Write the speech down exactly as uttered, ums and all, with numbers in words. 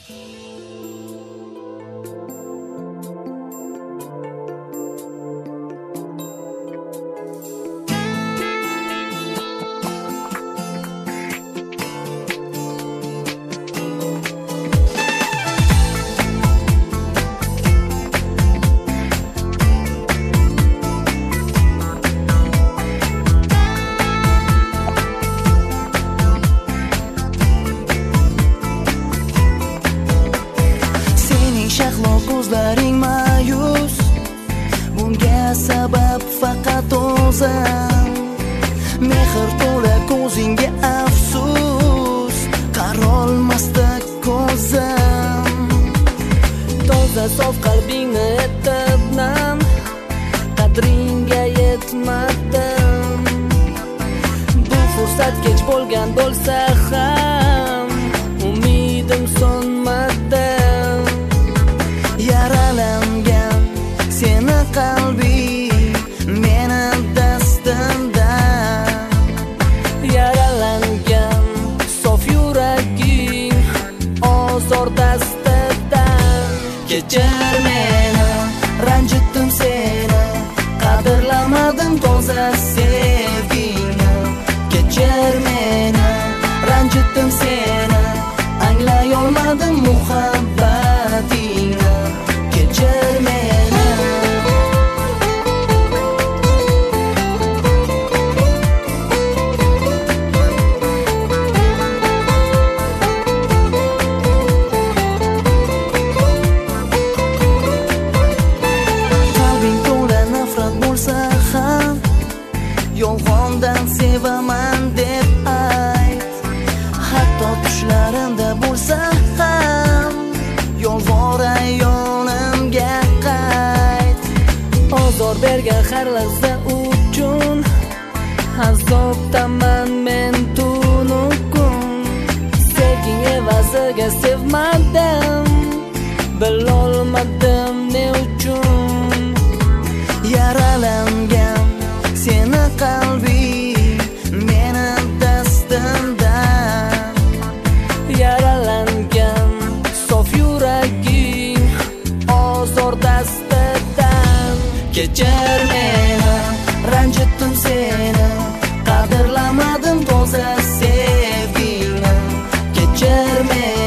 Ko'zlaring ma'yus, bunga sabab faqat o'zim. Mehr to'la ko'zingga afsus, qarolmasda ko'zim. Toza sof qalbingni etib nam, qadringga yetmadim. Bu fursat kech bo'lgan bo'lsa ham, umidim so'nmadi. Yaralangan seni qalbing meni dastimda, yaralangan sof yuraging ozor dastida. Kechir meni, ranjitdim seni, qadrlamadim toza sevgingni. Kechir meni, ranjitdim seni, anglay olmadim muhabbatingni. Kechir meni. Qalbing to'la nafrat bo'lsa ham, yolg'ondan sevaman deb ayt. Hatto tushlarimda bo'lsa ham, yolg'or ayonimga qayt. Ozor bergan har lahza uchun azobdaman men tunu kun. Sevging evaziga sevmadim, bilolmadim ne uchun. Yaralangan seni qalbing meni dastimda, yaralangan sof yuraging ozor dastidan. Kechir meni, ranjitdim seni, qadrlamadim toza sevgingni. Kechir meni.